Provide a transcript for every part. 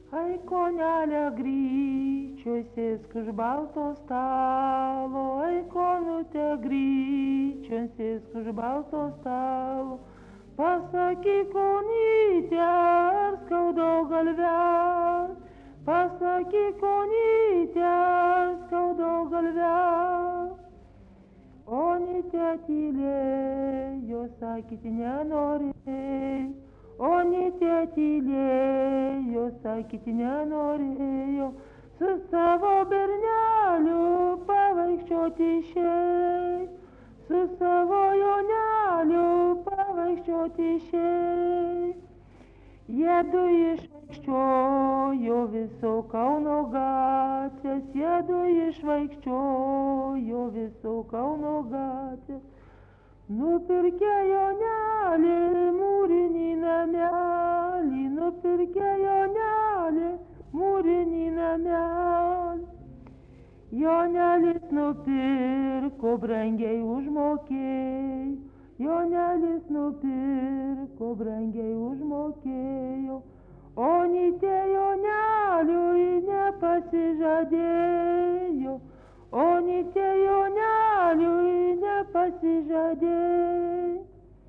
Ai, konelė gryčiuosis už balto stalo, ai, konutė gryčiuosis už balto stalo. Pasakyk, konyte, ar skaudo galvę, pasakyk, konyte, ar skaudo galvę. Onytė tylėjo, sakyti nenorėjo. Onytė tylėjo, sakyti nenorėjo, su savo berneliu pavaikščioti išėjo, su savo Joneliu pavaikščioti išėjo. Jiedu išvaikščiojo viso Kauno gatvės, jiedu išvaikščiojo viso Kauno gatvės. Nupirkė Jonelį mūrinį namelį, nupirkė Jonelį mūrinį namelį. Jonelis nupirko, brangiai užmokėjo, Jonelis nupirko, brangiai užmokėjo. Onytė Joneliui nepasižadėjo, Onytė Joneliui nepasižadėjo.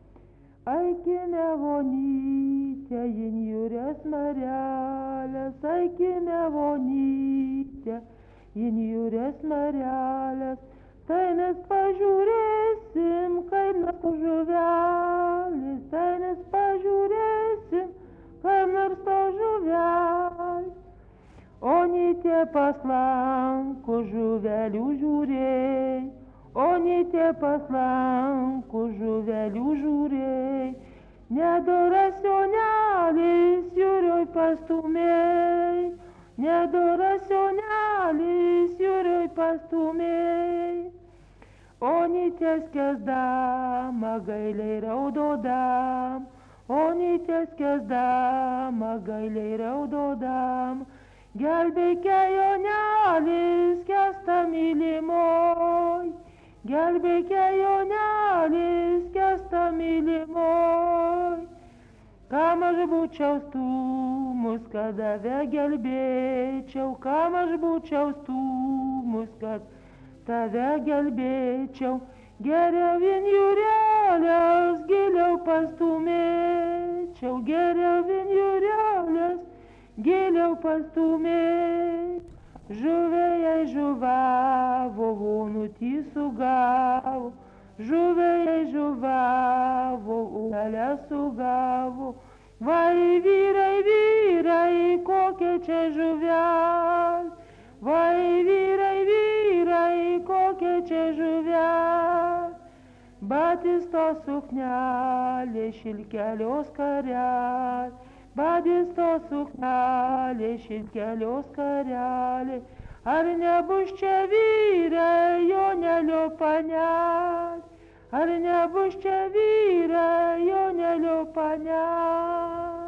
Aikime vonytę, jin jūrės marelės, aikime vonytę, jin jūrės marelės. Tai mes pažiūrėsim, kaip nors žuvelis, tai mes pažiūrėsim, kaip nors to žuvelis. Onytė paslanko žuvelių žiūrėj, Onytė paslanko žuvelių žiūrėj. Nedoras Jonelis jūrioj pastumėj, nedoras Jonelis jūrioj pastumėj. Onytė skęsdama gailiai raudodam, Onytė skęsdama gailiai raudodam. Gelbėkė Jonelis skęsta mylimoj, gelbėkė Jonelis skęsta mylimoj. Kam aš būčiau stūmus, kad tave gelbėčiau, kam aš būčiau stūmus, kad tave gelbėčiau. Geriau vien jūrelės giliau pastumėčiau, geriau vien jūrelės giliau pastumėčiau. Žuvėjai žuvavo, vonutį sugavo, žuvėjai žuvavo, upelę sugavo. Vai vyrai, vyrai, kokia čia žuvelė, vai vyrai, vyrai, kokia čia žuvelė. Batisto suknelė, šilkelios karelė, Batisto suknelė, šilkelios karelė. Ar nebus čia vyrai, Jonelio panelė, ar nebus čia vyrai, Jonelio panelė.